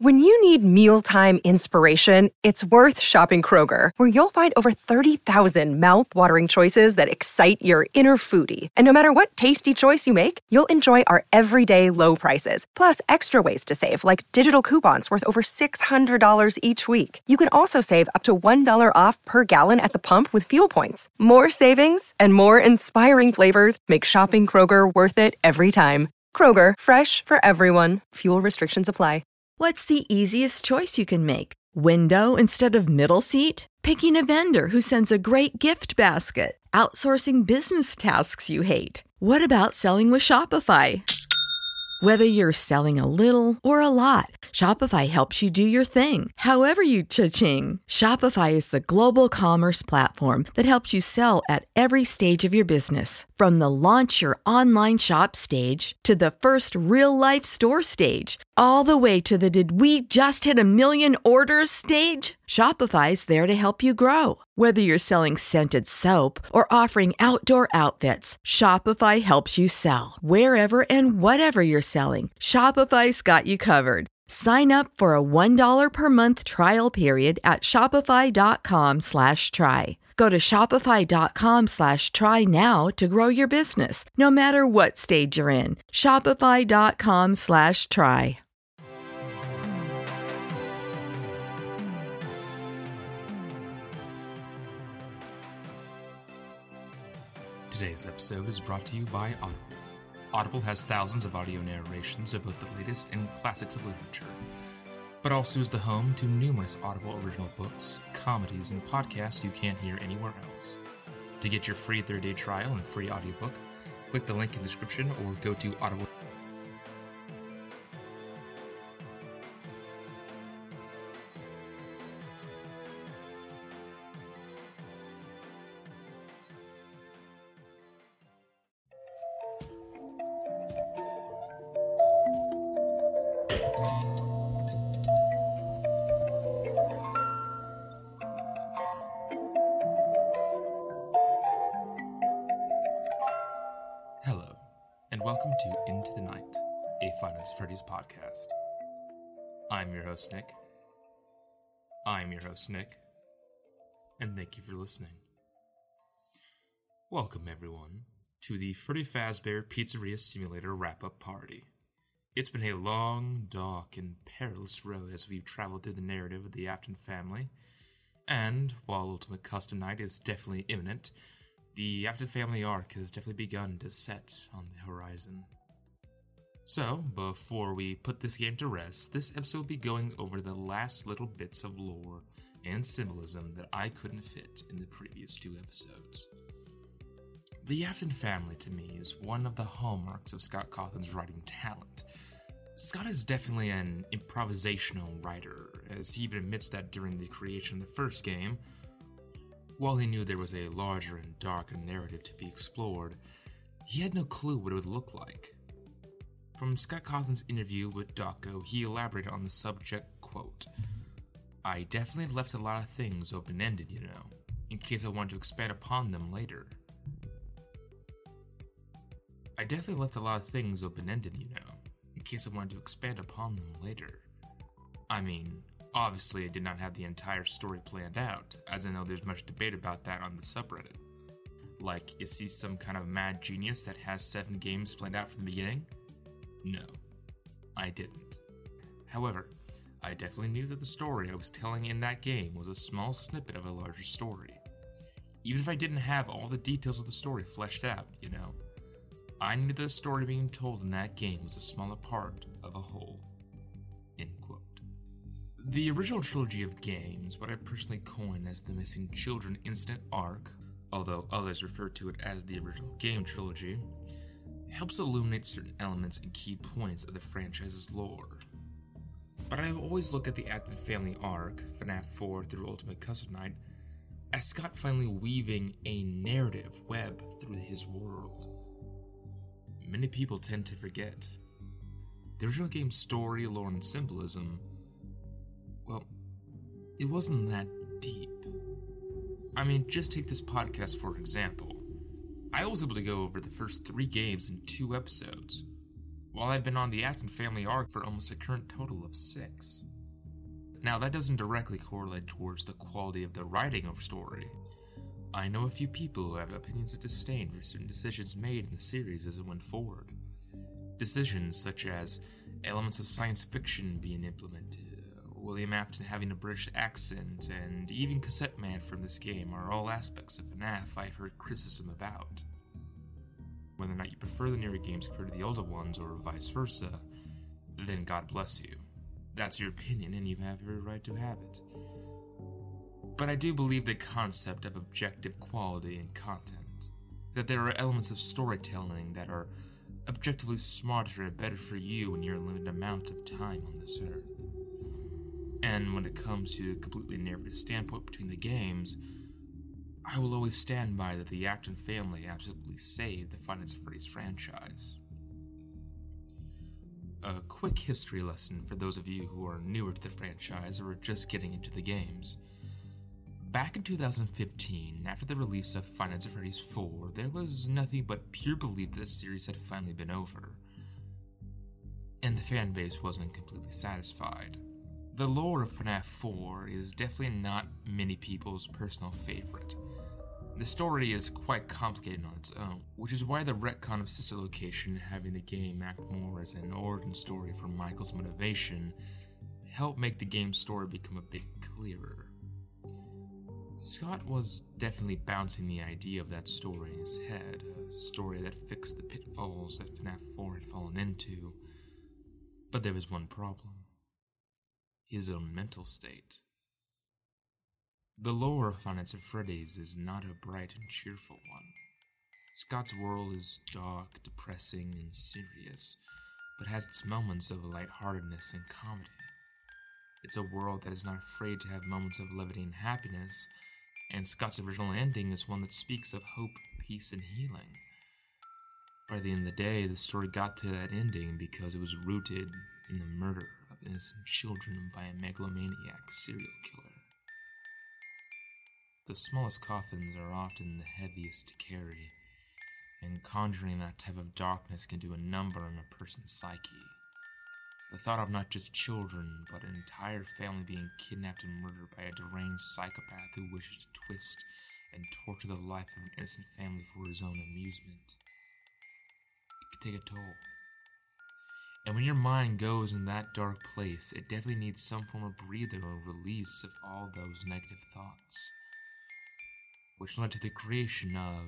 When you need mealtime inspiration, it's worth shopping Kroger, where you'll find over 30,000 mouth-watering choices that excite your inner foodie. And no matter what tasty choice you make, you'll enjoy our everyday low prices, plus extra ways to save, like digital coupons worth over $600 each week. You can also save up to $1 off per gallon at the pump with fuel points. More savings and more inspiring flavors make shopping Kroger worth it every time. Kroger, fresh for everyone. Fuel restrictions apply. What's the easiest choice you can make? Window instead of middle seat? Picking a vendor who sends a great gift basket? Outsourcing business tasks you hate? What about selling with Shopify? Whether you're selling a little or a lot, Shopify helps you do your thing, however you cha-ching. Shopify is the global commerce platform that helps you sell at every stage of your business. From the launch your online shop stage to the first real-life store stage, all the way to the did we just hit 1 million orders stage. Shopify's there to help you grow. Whether you're selling scented soap or offering outdoor outfits, Shopify helps you sell. Wherever and whatever you're selling, Shopify's got you covered. Sign up for a $1 per month trial period at shopify.com/try. Go to shopify.com/try now to grow your business, no matter what stage you're in. Shopify.com/try. Today's episode is brought to you by Audible. Audible has thousands of audio narrations of both the latest and classics of literature, but also is the home to numerous Audible original books, comedies, and podcasts you can't hear anywhere else. To get your free 30-day trial and free audiobook, click the link in the description or go to Audible. Hello, and welcome to Into the Night, a Five Nights at Freddy's podcast. I'm your host, Nick, and thank you for listening. Welcome, everyone, to the Freddy Fazbear Pizzeria Simulator wrap-up party. It's been a long, dark, and perilous road as we've traveled through the narrative of the Afton family, and while Ultimate Custom Night is definitely imminent, the Afton family arc has definitely begun to set on the horizon. So, before we put this game to rest, this episode will be going over the last little bits of lore and symbolism that I couldn't fit in the previous 2 episodes. The Afton family, to me, is one of the hallmarks of Scott Cawthon's writing talent. Scott is definitely an improvisational writer, as he even admits that during the creation of the first game, while he knew there was a larger and darker narrative to be explored, he had no clue what it would look like. From Scott Cawthon's interview with Dawko, he elaborated on the subject, quote, "I definitely left a lot of things open-ended, in case I wanted to expand upon them later. I mean, obviously I did not have the entire story planned out, as I know there's much debate about that on the subreddit. Like, is he some kind of mad genius that has 7 games planned out from the beginning? No, I didn't. However, I definitely knew that the story I was telling in that game was a small snippet of a larger story. Even if I didn't have all the details of the story fleshed out, I knew that the story being told in that game was a smaller part of a whole." End quote. The original trilogy of games, what I personally coined as the Missing Children Instant Arc, although others refer to it as the original game trilogy, helps illuminate certain elements and key points of the franchise's lore. But I always look at the Afton family arc, FNAF 4 through Ultimate Custom Night, as Scott finally weaving a narrative web through his world. Many people tend to forget. The original game's story, lore, and symbolism, well, it wasn't that deep. I mean, just take this podcast for example. I was able to go over the first 3 games in 2 episodes, while I've been on the Afton family arc for almost a current total of 6. Now, that doesn't directly correlate towards the quality of the writing of story. I know a few people who have opinions of disdain for certain decisions made in the series as it went forward. Decisions such as elements of science fiction being implemented, William Afton having a British accent, and even Cassette Man from this game are all aspects of FNAF I've heard criticism about. Whether or not you prefer the newer games compared to the older ones, or vice versa, then God bless you. That's your opinion, and you have every right to have it. But I do believe the concept of objective quality in content, that there are elements of storytelling that are objectively smarter and better for you in your limited amount of time on this earth. And when it comes to a completely narrative standpoint between the games, I will always stand by that the Afton family absolutely saved the Five Nights at Freddy's franchise. A quick history lesson for those of you who are newer to the franchise or are just getting into the games. Back in 2015, after the release of Five Nights at Freddy's 4, there was nothing but pure belief that the series had finally been over, and the fanbase wasn't completely satisfied. The lore of FNAF 4 is definitely not many people's personal favorite. The story is quite complicated on its own, which is why the retcon of Sister Location having the game act more as an origin story for Michael's motivation helped make the game's story become a bit clearer. Scott was definitely bouncing the idea of that story in his head, a story that fixed the pitfalls that FNAF 4 had fallen into. But there was one problem: his own mental state. The lore of Five Nights at Freddy's is not a bright and cheerful one. Scott's world is dark, depressing, and serious, but has its moments of lightheartedness and comedy. It's a world that is not afraid to have moments of levity and happiness, and Scott's original ending is one that speaks of hope, peace, and healing. By the end of the day, the story got to that ending because it was rooted in the murder of innocent children by a megalomaniac serial killer. The smallest coffins are often the heaviest to carry, and conjuring that type of darkness can do a number on a person's psyche. The thought of not just children, but an entire family being kidnapped and murdered by a deranged psychopath who wishes to twist and torture the life of an innocent family for his own amusement. It can take a toll. And when your mind goes in that dark place, it definitely needs some form of breather or release of all those negative thoughts, which led to the creation of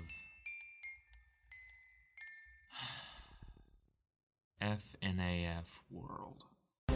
FNAF World.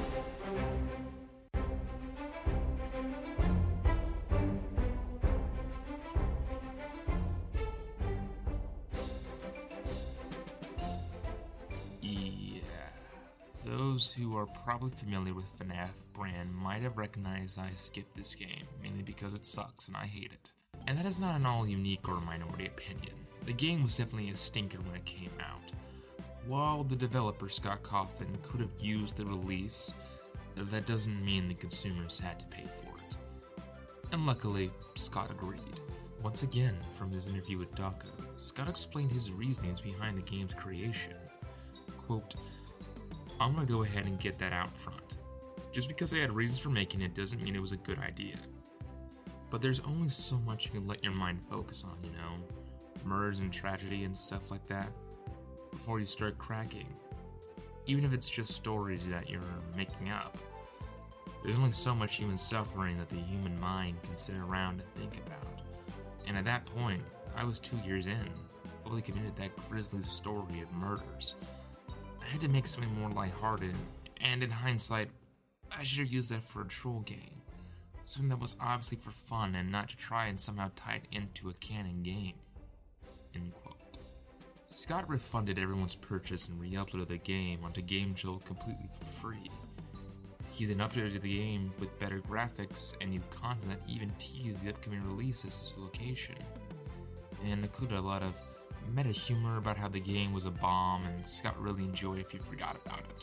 Yeah, those who are probably familiar with FNAF brand might have recognized I skipped this game, mainly because it sucks and I hate it. And that is not an all unique or minority opinion. The game was definitely a stinker when it came out. While the developer Scott Cawthon could have used the release, that doesn't mean the consumers had to pay for it. And luckily, Scott agreed. Once again, from his interview with Daka, Scott explained his reasonings behind the game's creation. Quote, "I'm gonna go ahead and get that out front. Just because I had reasons for making it doesn't mean it was a good idea. But there's only so much you can let your mind focus on, you know? Murders and tragedy and stuff like that, before you start cracking. Even if it's just stories that you're making up. There's only so much human suffering that the human mind can sit around and think about. And at that point, I was 2 years in, fully committed to that grisly story of murders. I had to make something more lighthearted, and in hindsight, I should have used that for a troll game. Something that was obviously for fun and not to try and somehow tie it into a canon game." End quote. Scott refunded everyone's purchase and re-uploaded the game onto GameJolt completely for free. He then updated the game with better graphics and new content that even teased the upcoming release as his location, and included a lot of meta humor about how the game was a bomb and Scott really enjoyed if you forgot about it.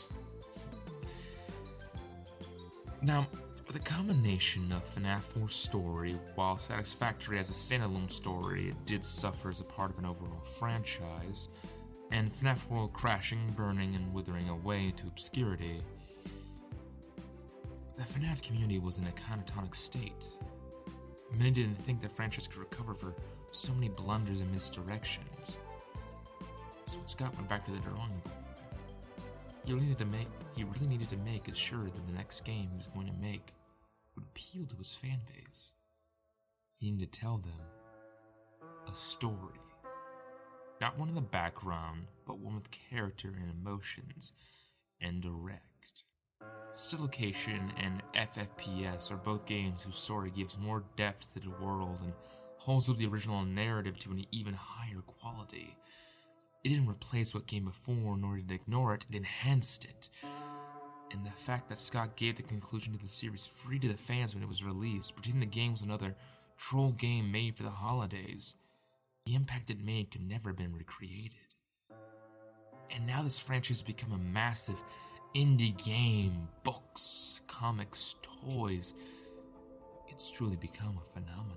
Now, with a combination of FNAF 4's story, while satisfactory as a standalone story, it did suffer as a part of an overall franchise, and FNAF World crashing, burning, and withering away into obscurity. The FNAF community was in a catatonic state. Many didn't think the franchise could recover for so many blunders and misdirections. So Scott went back to the drawing board. He really needed to make sure that the next game he was going to make would appeal to his fan base. He needed to tell them a story. Not one in the background, but one with character and emotions, and direct. Stilification and FFPS are both games whose story gives more depth to the world and holds up the original narrative to an even higher quality. It didn't replace what came before, nor did it ignore it, it enhanced it. And the fact that Scott gave the conclusion to the series free to the fans when it was released, pretending the game was another troll game made for the holidays, the impact it made could never have been recreated. And now this franchise has become a massive indie game, books, comics, toys. It's truly become a phenomenon.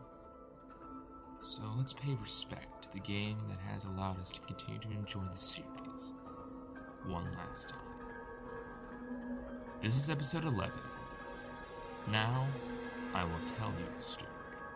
So let's pay respect to the game that has allowed us to continue to enjoy the series one last time. This is episode 11. Now, I will tell you a story.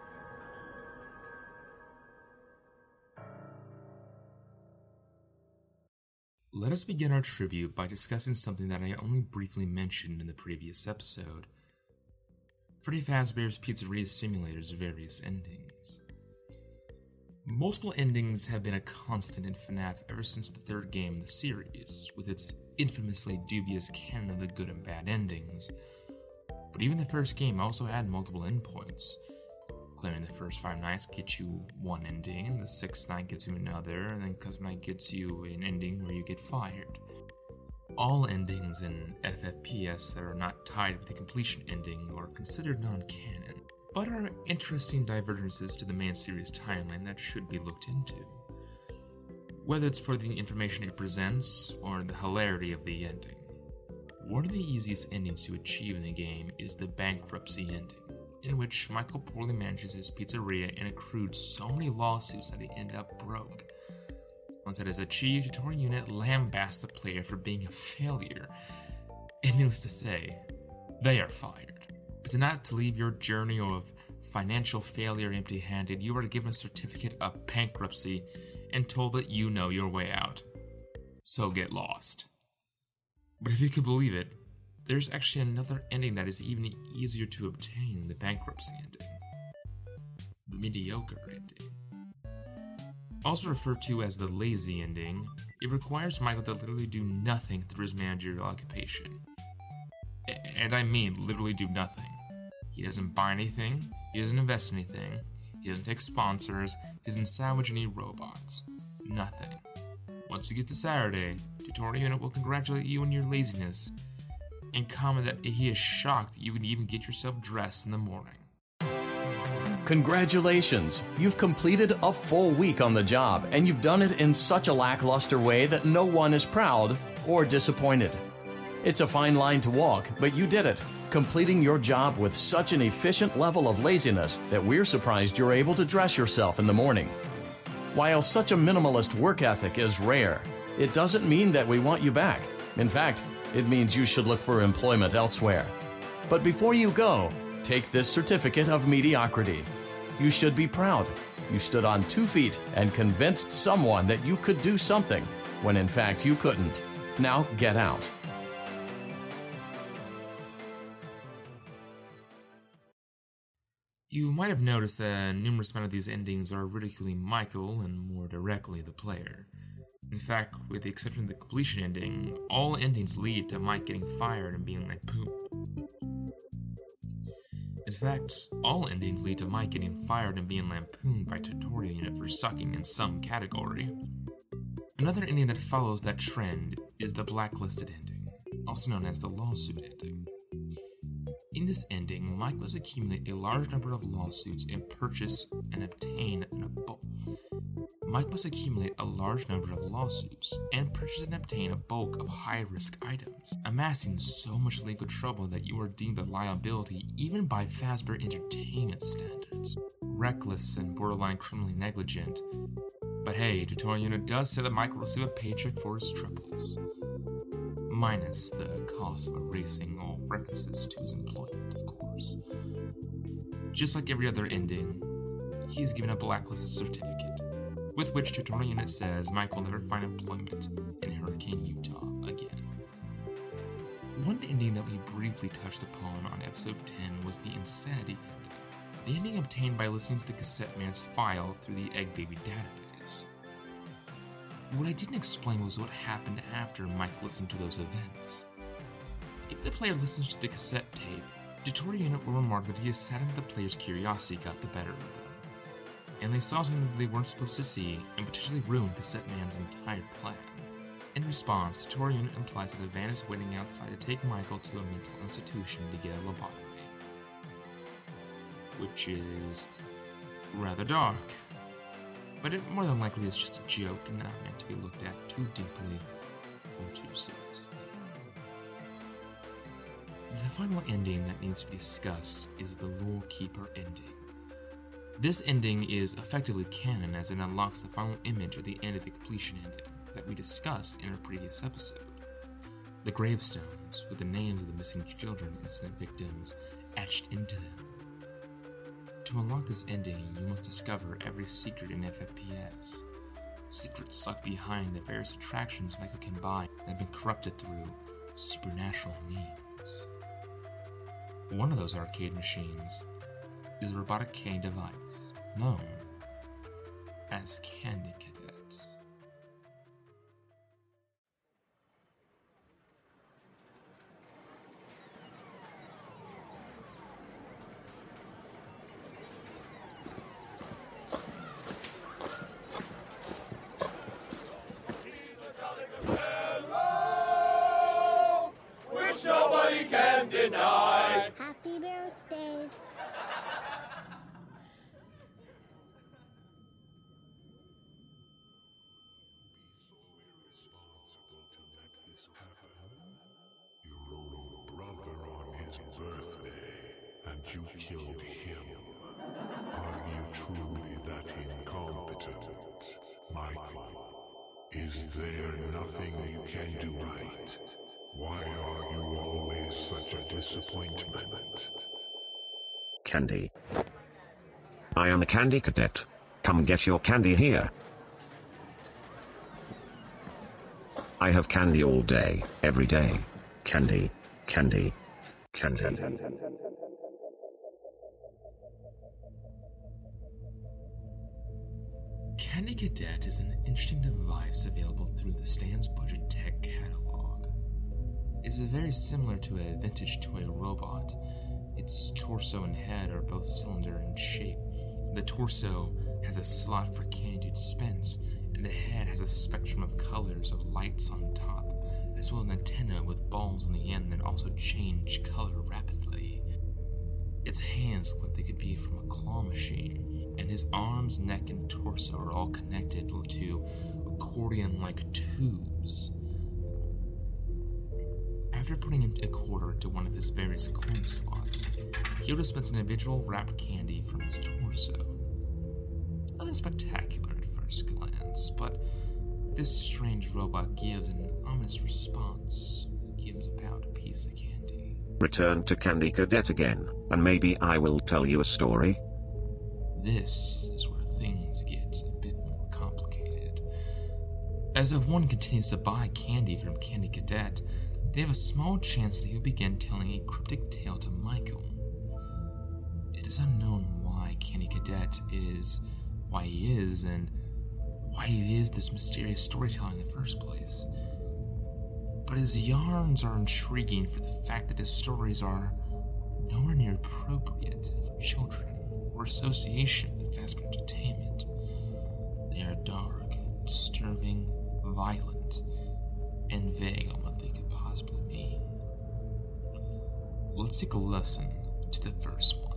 Let us begin our tribute by discussing something that I only briefly mentioned in the previous episode. Freddy Fazbear's Pizzeria Simulator's various endings. Multiple endings have been a constant in FNAF ever since the third game in the series, with its infamously dubious canon of the good and bad endings. But even the first game also had multiple endpoints. Clearing the first 5 nights gets you one ending, the 6th night gets you another, and then custom night gets you an ending where you get fired. All endings in FFPS that are not tied with the completion ending are considered non-canon, but are interesting divergences to the main series timeline that should be looked into. Whether it's for the information it presents, or the hilarity of the ending. One of the easiest endings to achieve in the game is the bankruptcy ending, in which Michael poorly manages his pizzeria and accrued so many lawsuits that he ended up broke. Once that is achieved, Tutorial Unit lambasts the player for being a failure, and needless to say, they are fired. But not to leave your journey of financial failure empty-handed, you are given a certificate of bankruptcy and told that you know your way out. So get lost. But if you could believe it, there's actually another ending that is even easier to obtain than the bankruptcy ending. The mediocre ending. Also referred to as the lazy ending, it requires Michael to literally do nothing through his managerial occupation. And I mean literally do nothing. He doesn't buy anything, he doesn't invest in anything, he doesn't take sponsors, he doesn't salvage any robots. Nothing. Once you get to Saturday, Tutorial Unit will congratulate you on your laziness and comment that he is shocked that you can even get yourself dressed in the morning. Congratulations! You've completed a full week on the job, and you've done it in such a lackluster way that no one is proud or disappointed. It's a fine line to walk, but you did it, completing your job with such an efficient level of laziness that we're surprised you're able to dress yourself in the morning. While such a minimalist work ethic is rare, it doesn't mean that we want you back. In fact, it means you should look for employment elsewhere. But before you go, take this certificate of mediocrity. You should be proud. You stood on 2 feet and convinced someone that you could do something, when in fact you couldn't. Now get out. You might have noticed that numerous amount of these endings are ridiculing Michael and more directly the player. In fact, with the exception of the completion ending, all endings lead to Mike getting fired and being lampooned. In fact, all endings lead to Mike getting fired and being lampooned by Tutorial Unit for sucking in some category. Another ending that follows that trend is the blacklisted ending, also known as the lawsuit ending. In this ending, Mike must accumulate a large number of lawsuits and purchase and obtain a bulk. Mike must accumulate a large number of lawsuits and purchase and obtain a bulk of high-risk items, amassing so much legal trouble that you are deemed a liability even by Fazbear Entertainment standards. Reckless and borderline criminally negligent. But hey, Tutorial Unit does say that Mike will receive a paycheck for his troubles, minus the cost of erasing all references to his employment, of course. Just like every other ending, he is given a blacklist certificate, with which tutorial unit says Mike will never find employment in Hurricane, Utah again. One ending that we briefly touched upon on episode 10 was the Insanity ending. The ending obtained by listening to the Cassette Man's file through the Egg Baby database. What I didn't explain was what happened after Mike listened to those events. If the player listens to the cassette tape, tutorial unit will remark that he is saddened that the player's curiosity got the better of them, and they saw something that they weren't supposed to see and potentially ruined Cassette Man's entire plan. In response, tutorial unit implies that a van is waiting outside to take Michael to a mental institution to get a lobotomy, which is rather dark, but it more than likely is just a joke and not meant to be looked at too deeply or too seriously. The final ending that needs to be discussed is the Lore Keeper ending. This ending is effectively canon as it unlocks the final image at the end of the completion ending that we discussed in our previous episode. The gravestones with the names of the missing children incident victims etched into them. To unlock this ending, you must discover every secret in FFPS. Secrets stuck behind the various attractions Michael can buy that have been corrupted through supernatural means. One of those arcade machines is a robotic candy device known as Candy Cadet. Which nobody can deny. Happy birthday. Your own brother on his birthday, and you killed him. Are you truly that incompetent, Michael? Is there nothing you can do right? Why are you always such a disappointment? Candy. I am a Candy Cadet. Come get your candy here. I have candy all day, every day. Candy, candy, candy. Candy Cadet is an interesting device available through the Stan's Budget Tech catalog. It is very similar to a vintage toy robot. Its torso and head are both cylinder in shape. The torso has a slot for candy to dispense, and the head has a spectrum of colors of lights on top, as well as an antenna with balls on the end that also change color rapidly. Its hands look like they could be from a claw machine, and his arms, neck, and torso are all connected to accordion-like tubes. After putting a quarter into one of his various coin slots, he'll dispense an individual wrapped candy from his torso. Nothing spectacular at first glance, but this strange robot gives an ominous response when he gives about a piece of candy. Return to Candy Cadet again, and maybe I will tell you a story. This is where things get a bit more complicated. As if one continues to buy candy from Candy Cadet, they have a small chance that he'll begin telling a cryptic tale to Michael. It is unknown why Candy Cadet is why he is, and why he is this mysterious storyteller in the first place. But his yarns are intriguing for the fact that his stories are nowhere near appropriate for children or association with fast food entertainment. They are dark, disturbing, violent, and vague on what they could possibly mean. Let's take a listen to the first one.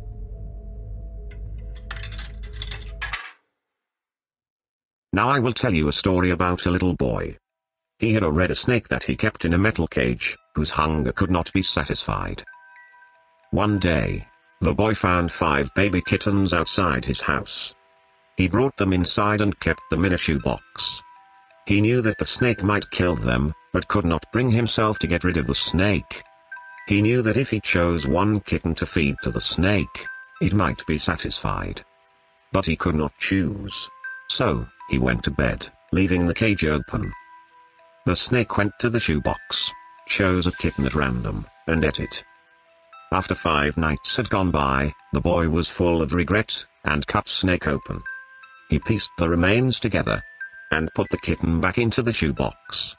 Now I will tell you a story about a little boy. He had a red snake that he kept in a metal cage, whose hunger could not be satisfied. One day, the boy found 5 baby kittens outside his house. He brought them inside and kept them in a shoebox. He knew that the snake might kill them, but could not bring himself to get rid of the snake. He knew that if he chose one kitten to feed to the snake, it might be satisfied. But he could not choose. So, he went to bed, leaving the cage open. The snake went to the shoebox, chose a kitten at random, and ate it. After 5 nights had gone by, the boy was full of regret, and cut snake open. He pieced the remains together, and put the kitten back into the shoebox.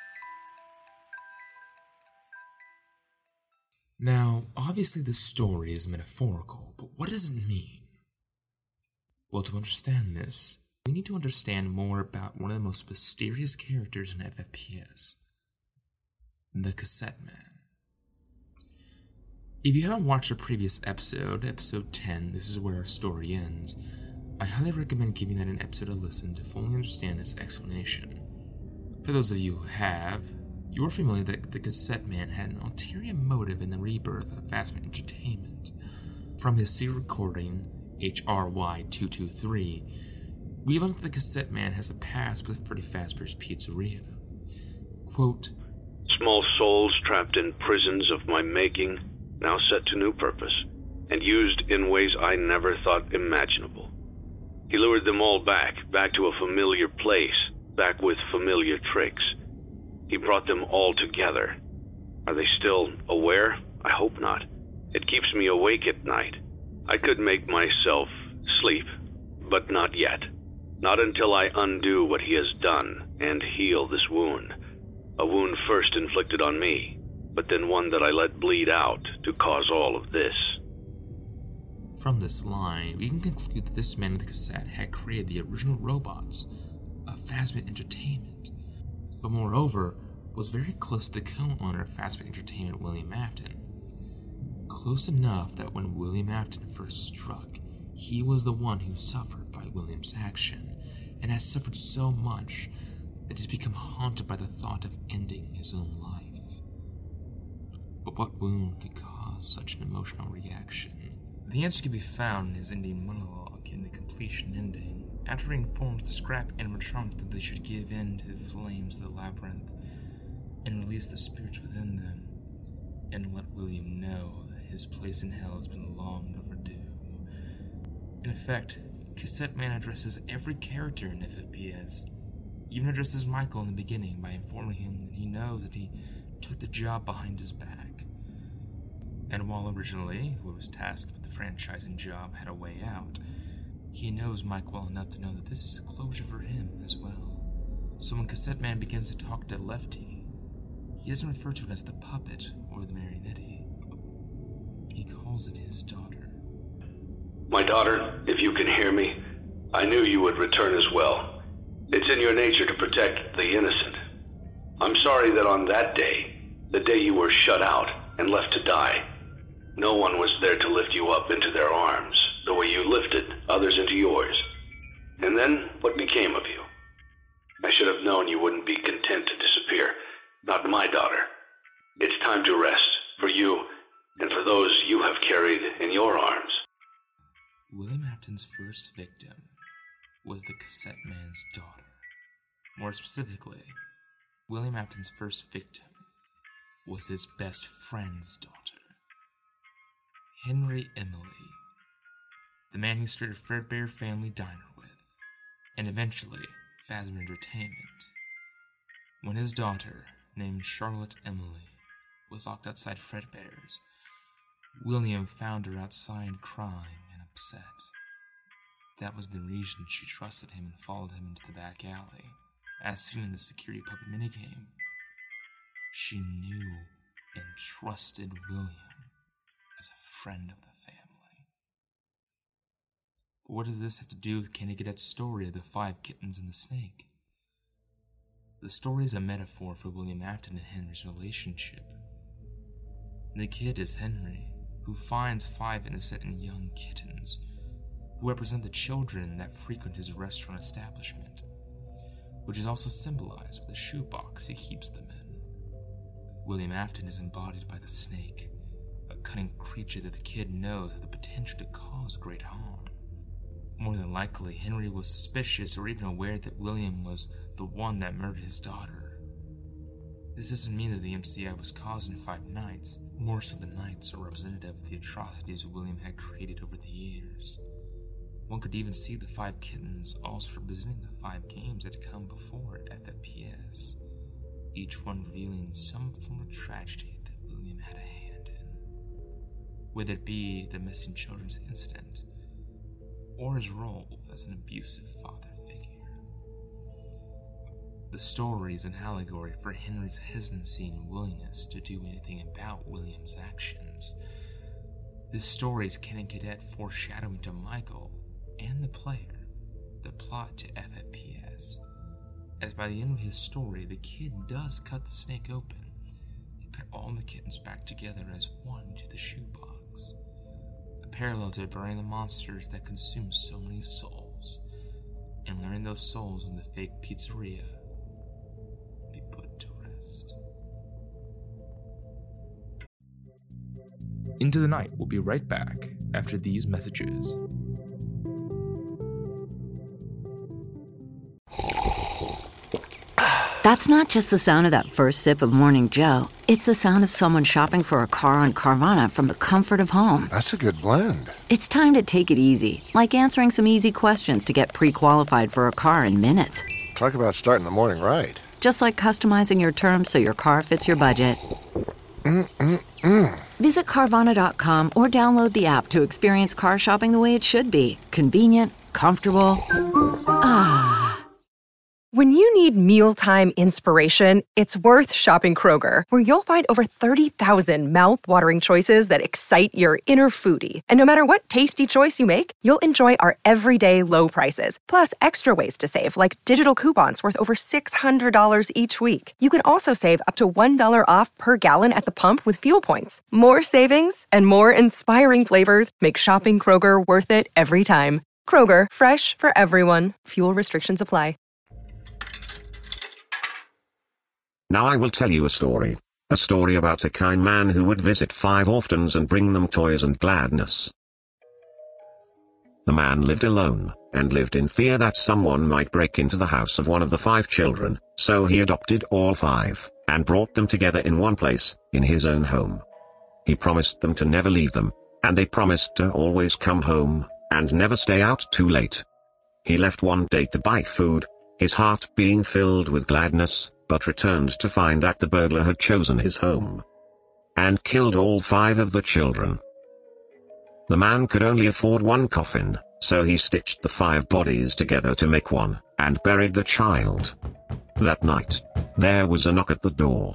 Now, obviously the story is metaphorical, but what does it mean? Well, to understand this, we need to understand more about one of the most mysterious characters in FFPS, the Cassette Man. If you haven't watched a previous episode, episode 10, this is where our story ends, I highly recommend giving that an episode a listen to fully understand this explanation. For those of you who have, you are familiar that the Cassette Man had an ulterior motive in the rebirth of Fazbear Entertainment. From his secret recording, HRY223, we learned that the Cassette Man has a past with Freddy Fazbear's Pizzeria. Quote, "Small souls trapped in prisons of my making, now set to new purpose, and used in ways I never thought imaginable. He lured them all back to a familiar place, back with familiar tricks. He brought them all together. Are they still aware? I hope not. It keeps me awake at night. I could make myself sleep, but not yet. Not until I undo what he has done and heal this wound. A wound first inflicted on me, but then one that I let bleed out to cause all of this." From this line, we can conclude that this man with the cassette had created the original robots of Fazbear Entertainment, but moreover, was very close to the co-owner of Fazbear Entertainment, William Afton. Close enough that when William Afton first struck, he was the one who suffered by William's action, and has suffered so much that he's become haunted by the thought of ending his own life. But what wound could cause such an emotional reaction? The answer can be found in his ending monologue in the completion ending, after he informs the scrap animatronics that they should give in to the flames of the labyrinth and release the spirits within them, and let William know that his place in hell has been long overdue. In effect, Cassette Man addresses every character in FFPS, even addresses Michael in the beginning by informing him that he knows that he took the job behind his back. And while originally, who was tasked with the franchising job had a way out, he knows Mike well enough to know that this is a closure for him as well. So when Cassette Man begins to talk to Lefty, he doesn't refer to it as the puppet or the marionette. He calls it his daughter. "My daughter, if you can hear me, I knew you would return as well. It's in your nature to protect the innocent. I'm sorry that on that day, the day you were shut out and left to die, no one was there to lift you up into their arms, the way you lifted others into yours. And then, what became of you? I should have known you wouldn't be content to disappear. Not my daughter. It's time to rest, for you, and for those you have carried in your arms." William Afton's first victim was the Cassette Man's daughter. More specifically, William Afton's first victim was his best friend's daughter, Henry Emily, the man he started Fredbear Family Diner with, and eventually Fazbear Entertainment. When his daughter, named Charlotte Emily, was locked outside Fredbear's, William found her outside crying and upset. That was the reason she trusted him and followed him into the back alley, as seen in the security puppet minigame. She knew and trusted William as a friend of the family. But what does this have to do with Kenny Cadet's story of the 5 kittens and the snake? The story is a metaphor for William Afton and Henry's relationship. The kid is Henry, who finds 5 innocent and young kittens, who represent the children that frequent his restaurant establishment, which is also symbolized by the shoebox he keeps them in. William Afton is embodied by the snake, a cunning creature that the kid knows has the potential to cause great harm. More than likely, Henry was suspicious or even aware that William was the one that murdered his daughter. This doesn't mean that the MCI was caused in 5 nights. Most of the nights are representative of the atrocities William had created over the years. One could even see the 5 kittens also representing the 5 games that had come before FFPS, each one revealing some form of tragedy that William had a hand in. Whether it be the missing children's incident, or his role as an abusive father figure. The story is an allegory for Henry's hesitancy and willingness to do anything about William's actions. This story is Canon Cadet foreshadowing to Michael and the player the plot to FFPS, as by the end of his story, the kid does cut the snake open and put all the kittens back together as one to the shoebox, a parallel to burying the monsters that consume so many souls, and learning those souls in the fake pizzeria be put to rest. Into the Night will be right back after these messages. That's not just the sound of that first sip of Morning Joe. It's the sound of someone shopping for a car on Carvana from the comfort of home. That's a good blend. It's time to take it easy, like answering some easy questions to get pre-qualified for a car in minutes. Talk about starting the morning right. Just like customizing your terms so your car fits your budget. Visit Carvana.com or download the app to experience car shopping the way it should be. Convenient, comfortable. When you need mealtime inspiration, it's worth shopping Kroger, where you'll find over 30,000 mouth-watering choices that excite your inner foodie. And no matter what tasty choice you make, you'll enjoy our everyday low prices, plus extra ways to save, like digital coupons worth over $600 each week. You can also save up to $1 off per gallon at the pump with fuel points. More savings and more inspiring flavors make shopping Kroger worth it every time. Kroger, fresh for everyone. Fuel restrictions apply. Now I will tell you a story about a kind man who would visit 5 orphans and bring them toys and gladness. The man lived alone, and lived in fear that someone might break into the house of one of the 5 children, so he adopted all 5, and brought them together in one place, in his own home. He promised them to never leave them, and they promised to always come home, and never stay out too late. He left one day to buy food, his heart being filled with gladness, but returned to find that the burglar had chosen his home and killed all 5 of the children. The man could only afford one coffin, so he stitched the 5 bodies together to make one, and buried the child. That night, there was a knock at the door.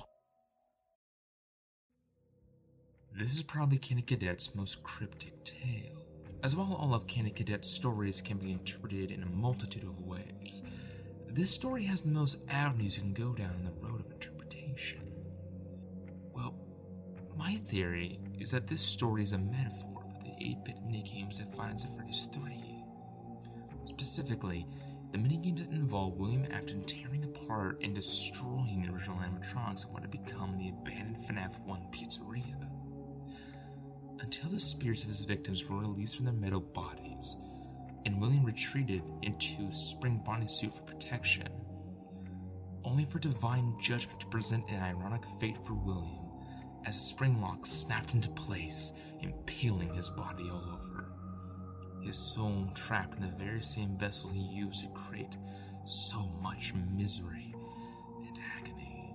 This is probably Canon Cadet's most cryptic tale. As well, all of Canon Cadet's stories can be interpreted in a multitude of ways. This story has the most avenues you can go down the road of interpretation. Well, my theory is that this story is a metaphor for the 8-bit minigames that Five Nights at Freddy's 3. Specifically, the minigames that involve William Afton tearing apart and destroying the original animatronics of what had become the abandoned FNAF 1 pizzeria. Until the spirits of his victims were released from their metal bodies, and William retreated into Spring bodysuit for protection, only for divine judgment to present an ironic fate for William, as Springlock snapped into place, impaling his body all over, his soul trapped in the very same vessel he used to create so much misery and agony.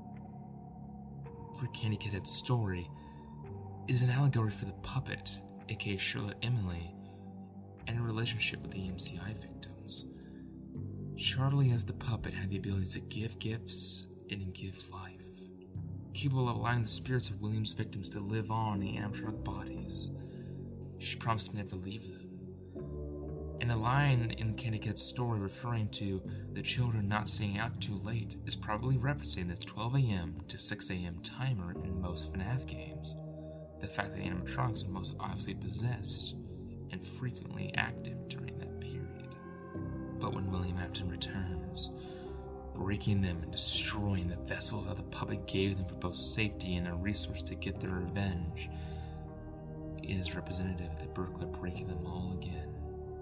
For Candy Cadet's story, it is an allegory for the puppet, aka Charlotte Emily, and a relationship with the MCI victims. Charlie as the puppet had the ability to give gifts and give life, capable of allowing the spirits of William's victims to live on in animatronic bodies. She promised to never leave them. And a line in Candy Cat's story referring to the children not staying out too late is probably referencing the 12 a.m. to 6 a.m. timer in most FNAF games, the fact that animatronics are most obviously possessed and frequently active during that period. But when William Afton returns, breaking them and destroying the vessels that the puppet gave them for both safety and a resource to get their revenge, it is representative of the burglar breaking them all again.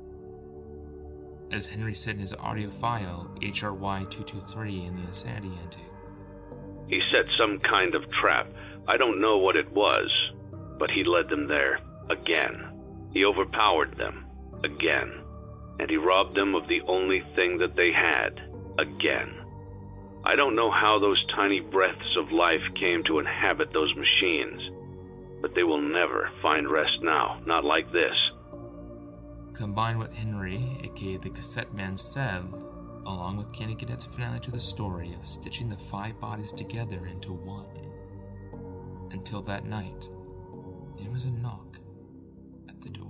As Henry said in his audio file, HRY223 in the Insanity Antic, He set some kind of trap. I don't know what it was, but he led them there, again. He overpowered them, again. And he robbed them of the only thing that they had, again. I don't know how those tiny breaths of life came to inhabit those machines, but they will never find rest now, not like this. Combined what Henry, aka the Cassette Man, said, along with Candy Cadet's finale to the story of stitching the 5 bodies together into one. Until that night, there was a knock at the door.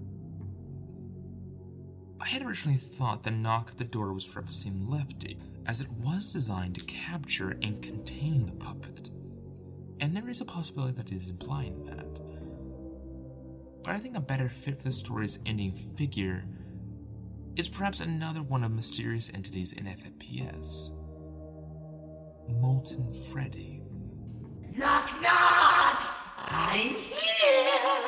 I had originally thought the knock at the door was referencing Lefty, as it was designed to capture and contain the puppet, and there is a possibility that it is implying that. But I think a better fit for the story's ending figure is perhaps another one of mysterious entities in FFPS. Molten Freddy. Knock, knock! I'm here!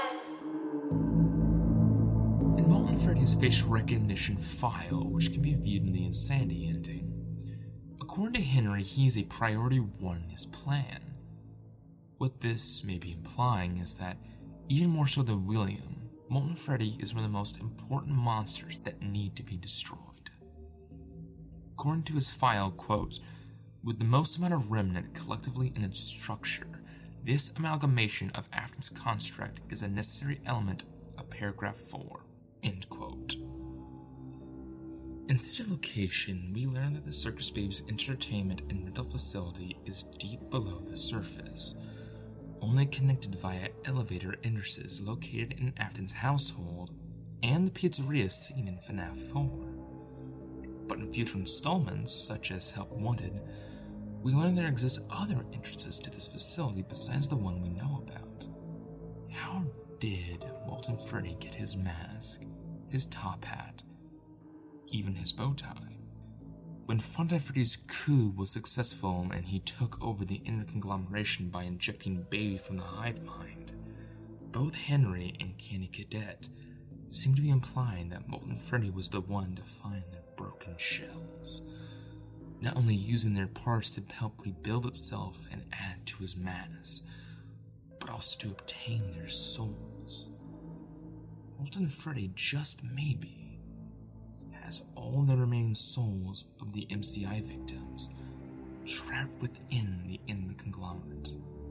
In Molten Freddy's facial recognition file, which can be viewed in the Insanity ending, according to Henry, he is a priority 1 in his plan. What this may be implying is that, even more so than William, Molten Freddy is one of the most important monsters that need to be destroyed. According to his file, quote, with the most amount of remnant collectively in its structure, this amalgamation of Afton's construct is a necessary element of paragraph 4, end quote. In such a location, we learn that the Circus Babe's entertainment and rental facility is deep below the surface, only connected via elevator entrances located in Afton's household and the pizzeria seen in FNAF 4. But in future installments, such as Help Wanted, we learn there exist other entrances to this facility besides the one we know about. How did Molten Freddy get his mask, his top hat, even his bow tie? When Funtime Freddy's coup was successful and he took over the inner conglomeration by injecting Baby from the hive mind, both Henry and Candy Cadet seem to be implying that Molten Freddy was the one to find their broken shells, not only using their parts to help rebuild itself and add to his mass, but also to obtain their souls. Molten Freddy, just maybe, has all the remaining souls of the MCI victims trapped within the inner conglomerate.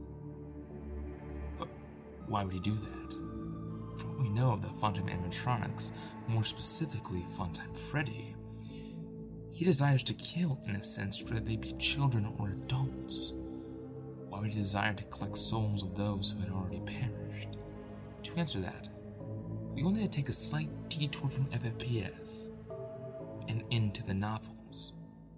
But why would he do that? From what we know of the Funtime animatronics, more specifically Funtime Freddy, he desires to kill innocents whether they be children or adults. Why would he desire to collect souls of those who had already perished? To answer that, we will need to take a slight detour from FFPS and into the novels.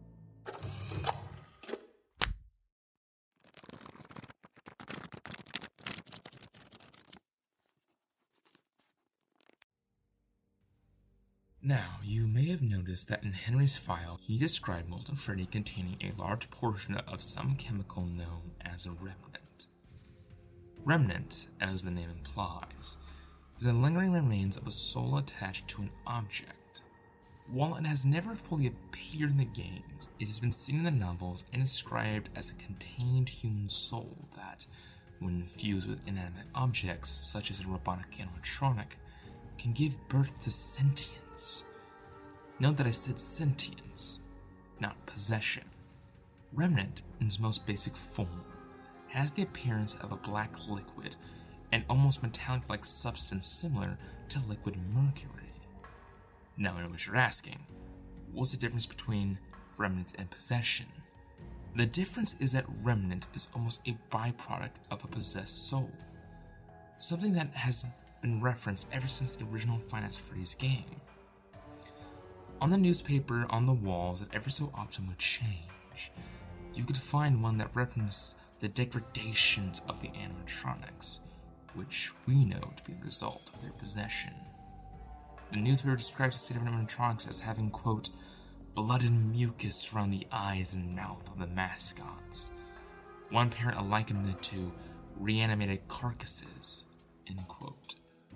Now, you may have noticed that in Henry's file, he described Molten Freddy containing a large portion of some chemical known as a remnant. Remnant, as the name implies, is the lingering remains of a soul attached to an object. While it has never fully appeared in the games, it has been seen in the novels and described as a contained human soul that, when fused with inanimate objects such as a robotic animatronic, can give birth to sentience. Note that I said sentience, not possession. Remnant, in its most basic form, has the appearance of a black liquid, an almost metallic-like substance similar to liquid mercury. Now I know what you're asking. What's the difference between remnant and possession? The difference is that remnant is almost a byproduct of a possessed soul, something that has been referenced ever since the original Five Nights at Freddy's game. On the newspaper on the walls that ever so often would change, you could find one that referenced the degradations of the animatronics, which we know to be the result of their possession. The newspaper describes the state of animatronics as having, quote, blood and mucus around the eyes and mouth of the mascots. One parent likened it to reanimated carcasses, end quote.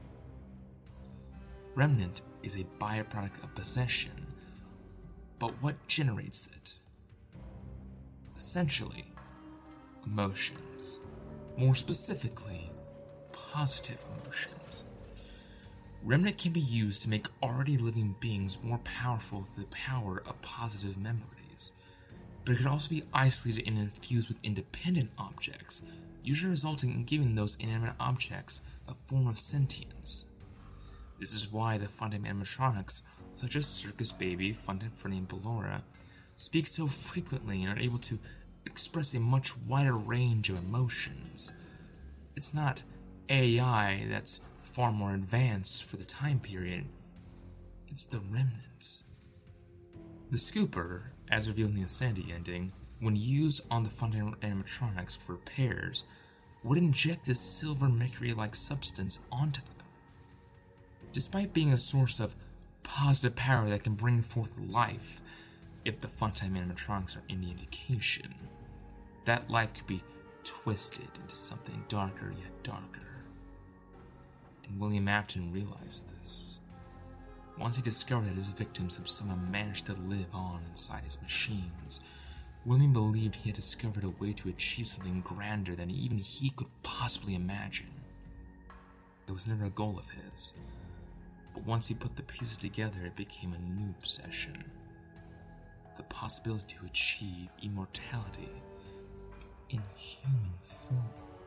Remnant is a byproduct of possession, but what generates it? Essentially, emotions. More specifically, positive emotions. Remnant can be used to make already living beings more powerful with the power of positive memories, but it can also be isolated and infused with independent objects, usually resulting in giving those inanimate objects a form of sentience. This is why the Funtime animatronics, such as Circus Baby, Funtime Freddy, and Ballora, speak so frequently and are able to express a much wider range of emotions. It's not AI that's far more advanced for the time period. It's the remnants. The Scooper, as revealed in the Insanity ending, when used on the Funtime animatronics for repairs, would inject this silver mercury-like substance onto them. Despite being a source of positive power that can bring forth life, if the Funtime animatronics are any indication, that life could be twisted into something darker yet darker. And William Afton realized this. Once he discovered that his victims have somehow managed to live on inside his machines, William believed he had discovered a way to achieve something grander than even he could possibly imagine. It was never a goal of his, but once he put the pieces together, it became a new obsession. The possibility to achieve immortality in human form.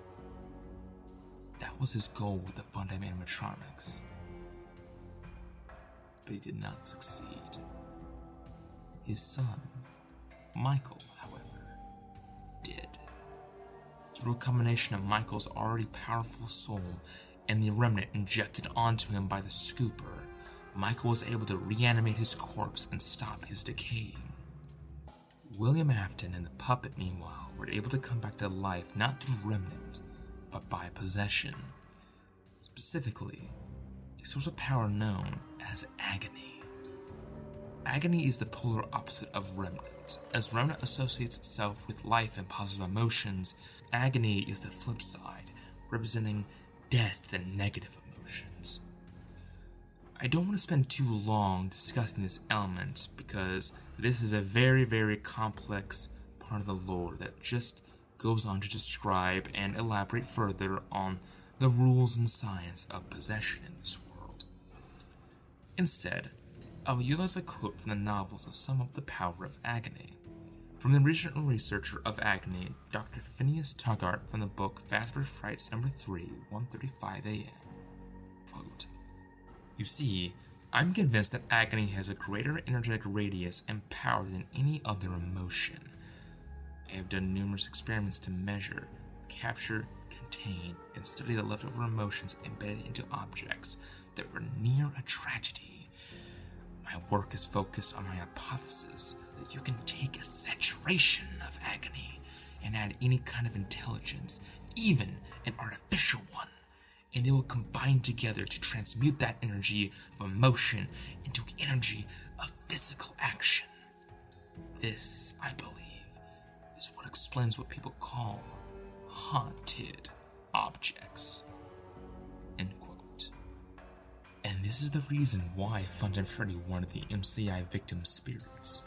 That was his goal with the Funtime animatronics. But he did not succeed. His son, Michael, however, did. Through a combination of Michael's already powerful soul and the remnant injected onto him by the Scooper, Michael was able to reanimate his corpse and stop his decaying. William Afton and the puppet, meanwhile, were able to come back to life not through remnant, but by possession. Specifically, a source of power known as agony. Agony is the polar opposite of remnant. As remnant associates itself with life and positive emotions, agony is the flip side, representing death and negative emotions. I don't want to spend too long discussing this element because this is a very, very complex part of the lore that just goes on to describe and elaborate further on the rules and science of possession in this world. Instead, I'll utilize a quote from the novels to sum up the power of agony. From the original researcher of agony, Dr. Phineas Tuggart, from the book Fazbear Frights No. 3, 1:35 a.m. Quote, "You see, I'm convinced that agony has a greater energetic radius and power than any other emotion. I have done numerous experiments to measure, capture, contain, and study the leftover emotions embedded into objects that were near a tragedy. My work is focused on my hypothesis that you can take a saturation of agony and add any kind of intelligence, even an artificial one, and they will combine together to transmute that energy of emotion into energy of physical action. This, I believe, is what explains what people call haunted objects." End quote. And this is the reason why Funtime Freddy wanted the MCI victim spirits.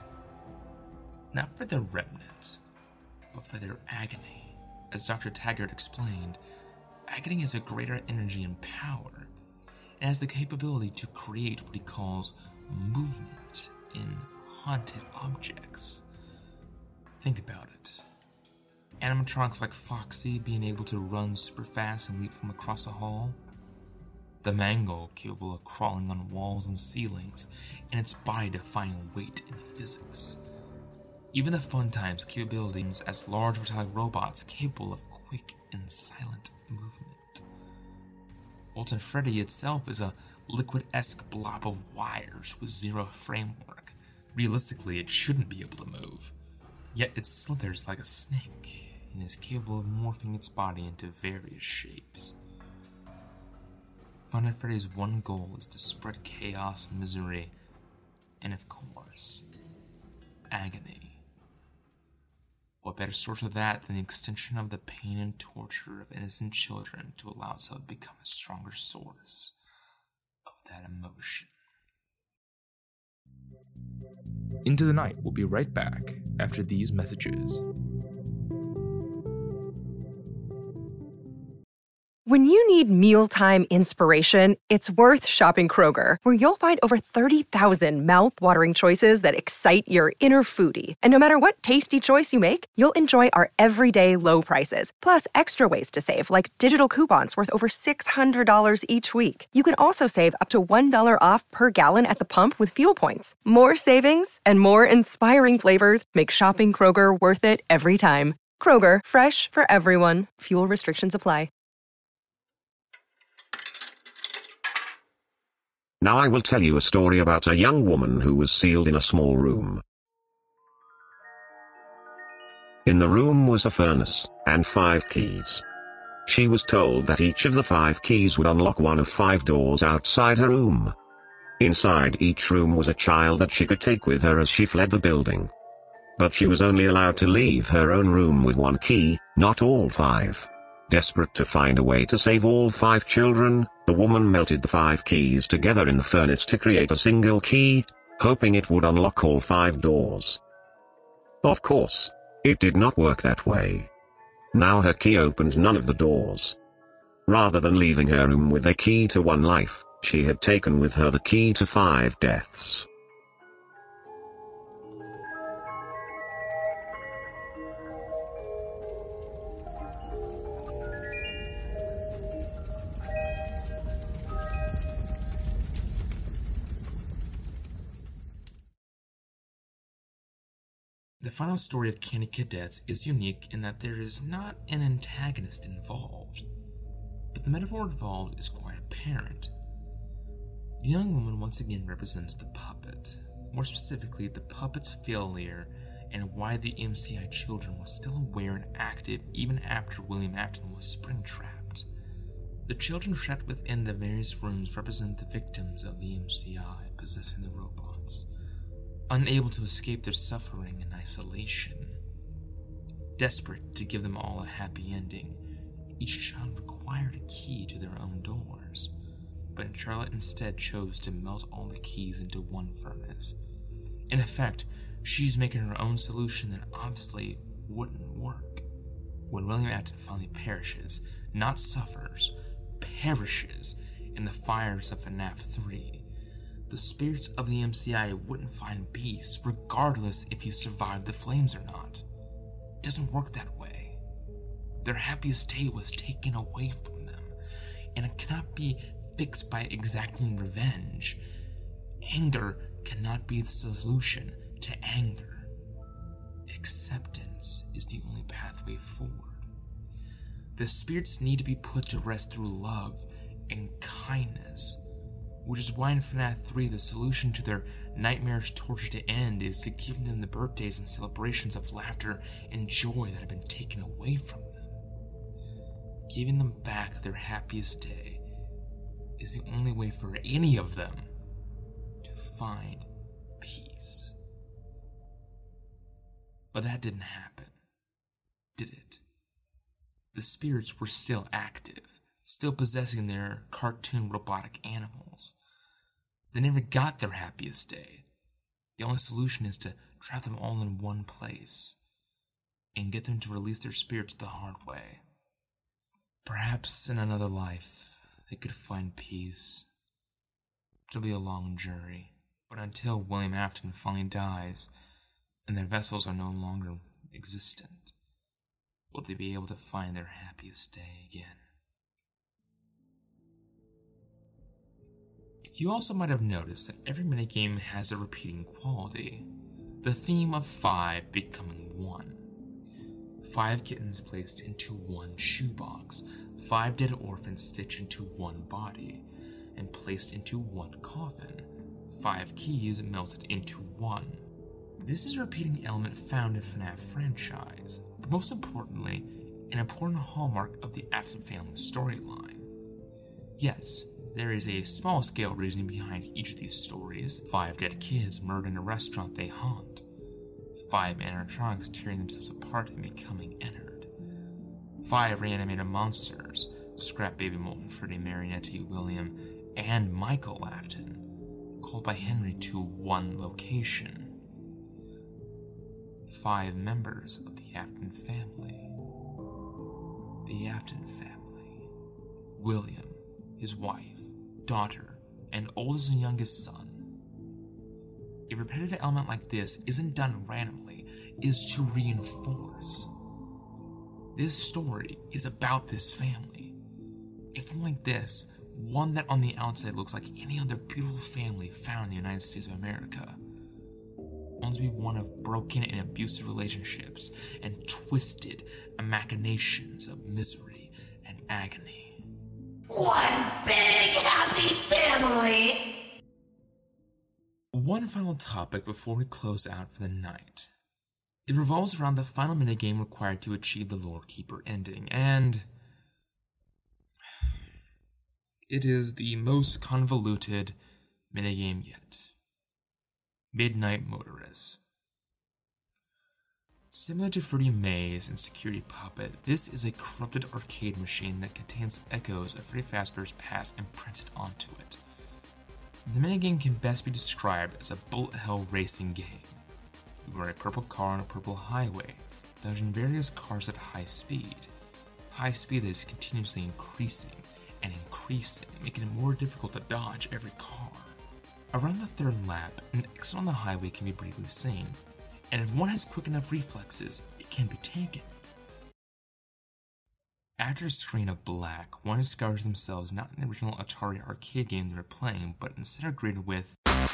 Not for their remnant, but for their agony. As Dr. Taggart explained, agony has a greater energy and power, and has the capability to create what he calls movement in haunted objects. Think about it. Animatronics like Foxy being able to run super fast and leap from across a hall. The Mangle capable of crawling on walls and ceilings, and its body defying weight in physics. Even the Funtime's capabilities as large metallic robots capable of quick and silent movement. Ultimate Freddy itself is a liquid-esque blob of wires with zero framework. Realistically, it shouldn't be able to move. Yet it slithers like a snake, and is capable of morphing its body into various shapes. Funtime Freddy's one goal is to spread chaos and misery, and of course, agony. What better source of that than the extension of the pain and torture of innocent children to allow itself to become a stronger source of that emotion? Into the Night will be right back after these messages. When you need mealtime inspiration, it's worth shopping Kroger, where you'll find over 30,000 mouth-watering choices that excite your inner foodie. And no matter what tasty choice you make, you'll enjoy our everyday low prices, plus extra ways to save, like digital coupons worth over $600 each week. You can also save up to $1 off per gallon at the pump with fuel points. More savings and more inspiring flavors make shopping Kroger worth it every time. Kroger, fresh for everyone. Fuel restrictions apply. Now I will tell you a story about a young woman who was sealed in a small room. In the room was a furnace, and 5 keys. She was told that each of the 5 keys would unlock one of 5 doors outside her room. Inside each room was a child that she could take with her as she fled the building. But she was only allowed to leave her own room with 1 key, not all 5. Desperate to find a way to save all 5 children, the woman melted the 5 keys together in the furnace to create a single key, hoping it would unlock all 5 doors. Of course, it did not work that way. Now her key opened none of the doors. Rather than leaving her room with a key to 1 life, she had taken with her the key to 5 deaths. The final story of Candy Cadets is unique in that there is not an antagonist involved, but the metaphor involved is quite apparent. The young woman once again represents the puppet, more specifically the puppet's failure and why the MCI children were still aware and active even after William Afton was spring-trapped. The children trapped within the various rooms represent the victims of the MCI possessing the robots, unable to escape their suffering and isolation. Desperate to give them all a happy ending, each child required a key to their own doors, but Charlotte instead chose to melt all the keys into 1 furnace. In effect, she's making her own solution that obviously wouldn't work. When William Afton finally perishes, not suffers, perishes in the fires of FNAF 3, the spirits of the MCI wouldn't find peace, regardless if he survived the flames or not. It doesn't work that way. Their happiest day was taken away from them, and it cannot be fixed by exacting revenge. Anger cannot be the solution to anger. Acceptance is the only pathway forward. The spirits need to be put to rest through love and kindness, which is why in FNAF 3 the solution to their nightmarish torture to end is to give them the birthdays and celebrations of laughter and joy that have been taken away from them. Giving them back their happiest day is the only way for any of them to find peace. But that didn't happen, did it? The spirits were still active, still possessing their cartoon robotic animals. They never got their happiest day. The only solution is to trap them all in 1 place and get them to release their spirits the hard way. Perhaps in another life they could find peace. It'll be a long journey, but until William Afton finally dies and their vessels are no longer existent, will they be able to find their happiest day again? You also might have noticed that every minigame has a repeating quality. The theme of 5 becoming 1. 5 kittens placed into 1 shoebox, 5 dead orphans stitched into 1 body, and placed into 1 coffin, 5 keys melted into 1. This is a repeating element found in FNAF franchise, but most importantly, an important hallmark of the Afton family storyline. Yes, there is a small-scale reasoning behind each of these stories. 5 dead kids murdered in a restaurant they haunt. 5 animatronics tearing themselves apart and becoming entered. 5 reanimated monsters, Scrap Baby Molten Freddy, Marionette William, and Michael Afton, called by Henry to 1 location. 5 members of the Afton family. The Afton family. William, his wife, daughter, and oldest and youngest son. A repetitive element like this isn't done randomly, it is to reinforce. This story is about this family. A family like this, one that on the outside looks like any other beautiful family found in the United States of America, only to be one of broken and abusive relationships and twisted machinations of misery and agony. One big happy family! One final topic before we close out for the night. It revolves around the final minigame required to achieve the Lore Keeper ending, and it is the most convoluted minigame yet. Midnight Motorist. Similar to Fruity Maze and Security Puppet, this is a corrupted arcade machine that contains echoes of Freddy Fazbear's past imprinted onto it. The minigame can best be described as a bullet hell racing game. You are a purple car on a purple highway, dodging various cars at high speed. High speed that is continuously increasing and increasing, making it more difficult to dodge every car. Around the third lap, an exit on the highway can be briefly seen, and if one has quick enough reflexes, it can be taken. After a screen of black, one discovers themselves not in the original Atari arcade game they were playing, but instead are greeted with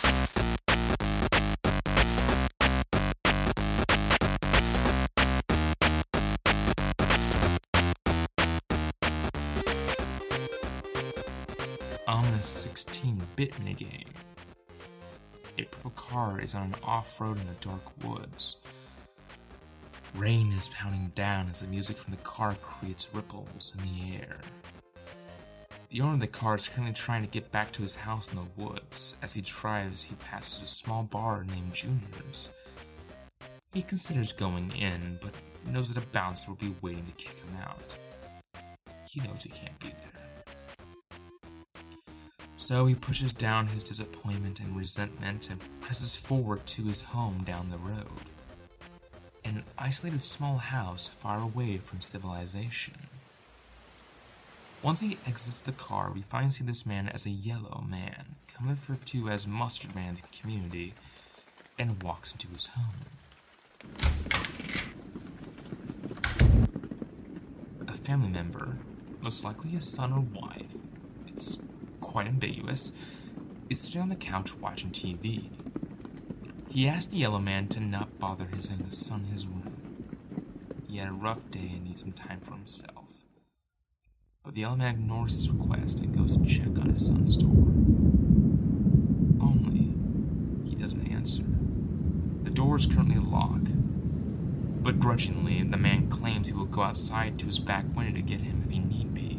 ominous 16-bit minigame. A purple car is on an off-road in the dark woods. Rain is pounding down as the music from the car creates ripples in the air. The owner of the car is currently trying to get back to his house in the woods. As he drives, he passes a small bar named Junior's. He considers going in, but knows that a bouncer will be waiting to kick him out. He knows he can't be there. So he pushes down his disappointment and resentment and presses forward to his home down the road. An isolated small house far away from civilization. Once he exits the car, we finally see this man as a yellow man, commonly referred to as Mustard Man in the community, and walks into his home. A family member, most likely his son or wife, it's quite ambiguous, is sitting on the couch watching TV. He asked the yellow man to not bother his youngest son in his room. He had a rough day and needs some time for himself. But the yellow man ignores his request and goes to check on his son's door. Only, he doesn't answer. The door is currently locked. But grudgingly, the man claims he will go outside to his back window to get him if he need be.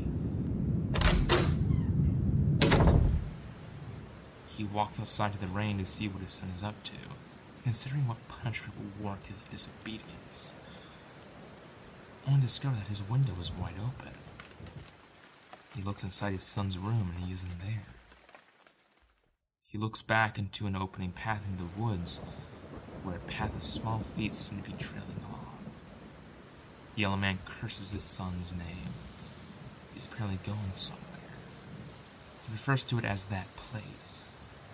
He walks outside to the rain to see what his son is up to, considering what punishment will warrant his disobedience. Only to discover that his window is wide open. He looks inside his son's room and he isn't there. He looks back into an opening path in the woods, where a path of small feet seem to be trailing off. The yellow man curses his son's name. He's apparently going somewhere. He refers to it as that place.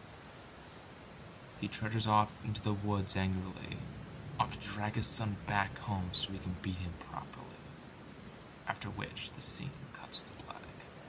He trudges off into the woods angrily, off to drag his son back home so he can beat him properly. After which, the scene cuts to black.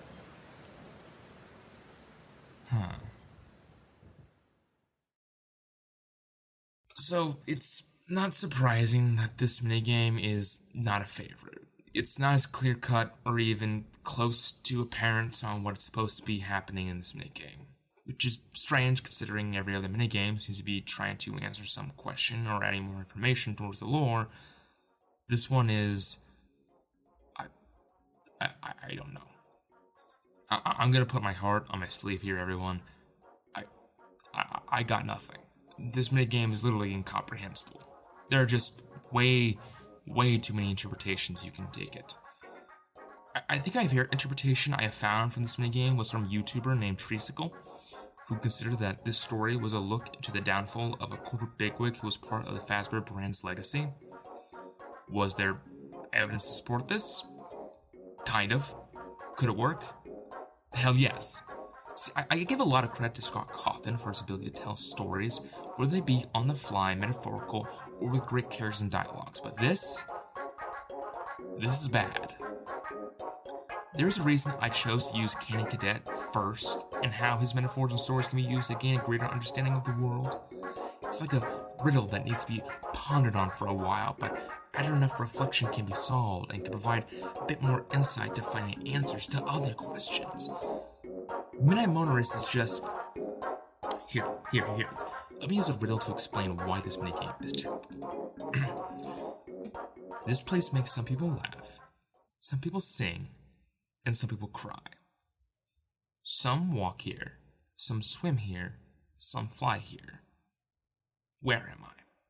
So, it's not surprising that this minigame is not a favorite. It's not as clear-cut or even close to apparent on what's supposed to be happening in this minigame. Which is strange considering every other minigame seems to be trying to answer some question or adding more information towards the lore. This one is... I don't know. I'm gonna put my heart on my sleeve here, everyone. I got nothing. This minigame is literally incomprehensible. There are just way too many interpretations you can take it. I think my favorite interpretation I have found from this minigame was from a YouTuber named Treesicle, who considered that this story was a look into the downfall of a corporate bigwig who was part of the Fazbear brand's legacy. Was there evidence to support this? Kind of. Could it work? Hell yes. See, I give a lot of credit to Scott Cawthon for his ability to tell stories, whether they be on the fly, metaphorical, or with great characters and dialogues. But this is bad. There's a reason I chose to use Canon Cadet first, and how his metaphors and stories can be used to gain a greater understanding of the world. It's like a riddle that needs to be pondered on for a while, but after enough reflection can be solved and can provide a bit more insight to finding answers to other questions. Midnight Motorist is just... Here. Let me use a riddle to explain why this minigame is terrible. This place makes some people laugh, some people sing, and some people cry. Some walk here, some swim here, some fly here. Where am I?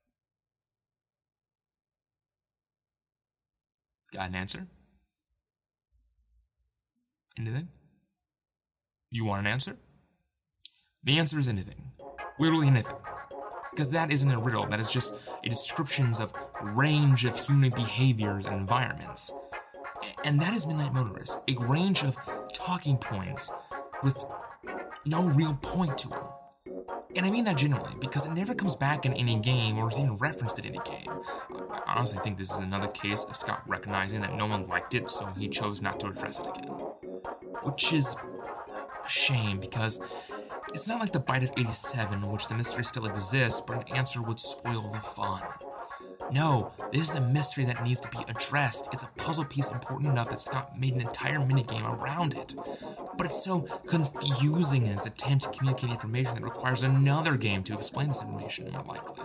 Got an answer? Anything? You want an answer? The answer is anything. Literally anything. Because that isn't a riddle, that is just a description of range of human behaviors and environments. And that is Midnight Motorist, a range of talking points with no real point to them. And I mean that generally, because it never comes back in any game or is even referenced in any game. I honestly think this is another case of Scott recognizing that no one liked it, so he chose not to address it again. Which is a shame, because it's not like the Bite of 87, in which the mystery still exists, but an answer would spoil the fun. No, this is a mystery that needs to be addressed. It's a puzzle piece important enough that Scott made an entire minigame around it. But it's so confusing in its attempt to communicate information that requires another game to explain this information, more likely.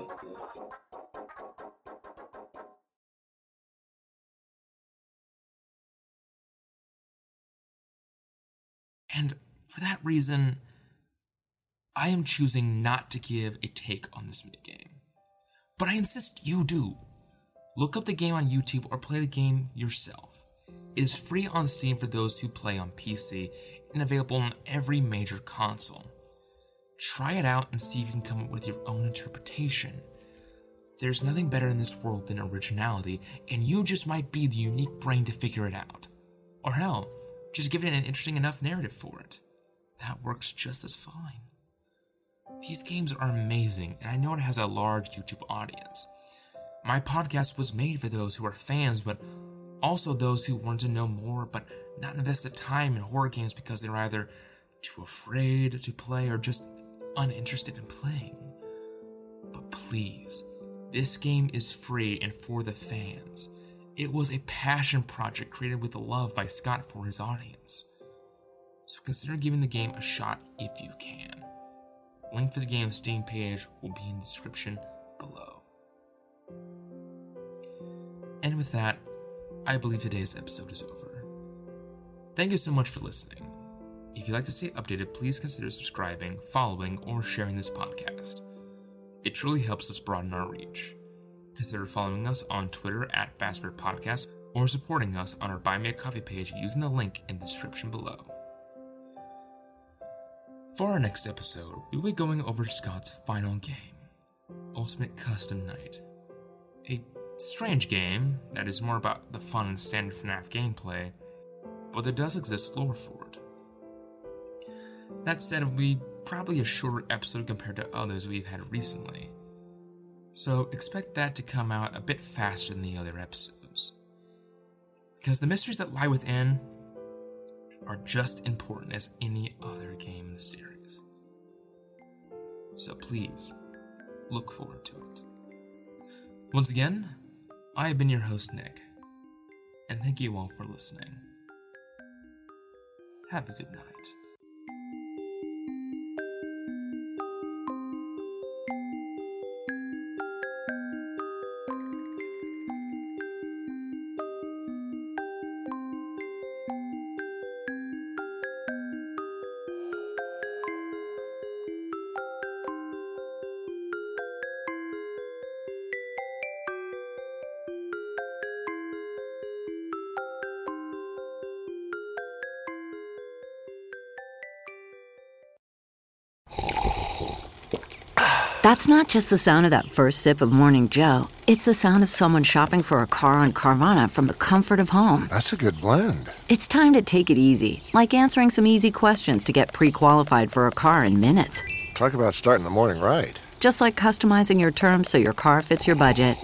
And for that reason, I am choosing not to give a take on this minigame. But I insist you do. Look up the game on YouTube or play the game yourself. It is free on Steam for those who play on PC and available on every major console. Try it out and see if you can come up with your own interpretation. There's nothing better in this world than originality, and you just might be the unique brain to figure it out. Or hell, just give it an interesting enough narrative for it. That works just as fine. These games are amazing, and I know it has a large YouTube audience. My podcast was made for those who are fans, but also those who want to know more but not invest the time in horror games because they're either too afraid to play or just uninterested in playing. But please, this game is free and for the fans. It was a passion project created with love by Scott for his audience. So consider giving the game a shot if you can. Link for the game's Steam page will be in the description below. And with that, I believe today's episode is over. Thank you so much for listening. If you'd like to stay updated, please consider subscribing, following, or sharing this podcast. It truly helps us broaden our reach. Consider following us on Twitter at Fastbear Podcast or supporting us on our Buy Me a Coffee page using the link in the description below. For our next episode, we'll be going over Scott's final game, Ultimate Custom Night. A strange game that is more about the fun and standard FNAF gameplay, but there does exist lore for it. That said, it'll be probably a shorter episode compared to others we've had recently, so expect that to come out a bit faster than the other episodes. Because the mysteries that lie within are just important as any other game in the series. So please, look forward to it. Once again, I have been your host, Nick, and thank you all for listening. Have a good night. That's not just the sound of that first sip of Morning Joe. It's the sound of someone shopping for a car on Carvana from the comfort of home. That's a good blend. It's time to take it easy, like answering some easy questions to get pre-qualified for a car in minutes. Talk about starting the morning right. Just like customizing your terms so your car fits your budget.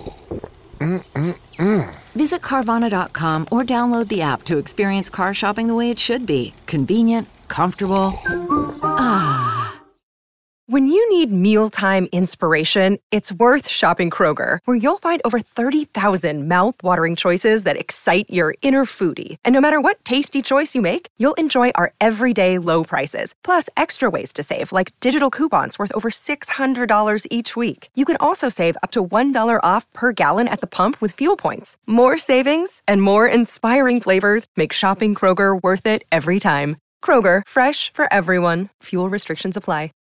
Visit Carvana.com or download the app to experience car shopping the way it should be. Convenient, comfortable. When you need mealtime inspiration, it's worth shopping Kroger, where you'll find over 30,000 mouth-watering choices that excite your inner foodie. And no matter what tasty choice you make, you'll enjoy our everyday low prices, plus extra ways to save, like digital coupons worth over $600 each week. You can also save up to $1 off per gallon at the pump with fuel points. More savings and more inspiring flavors make shopping Kroger worth it every time. Kroger, fresh for everyone. Fuel restrictions apply.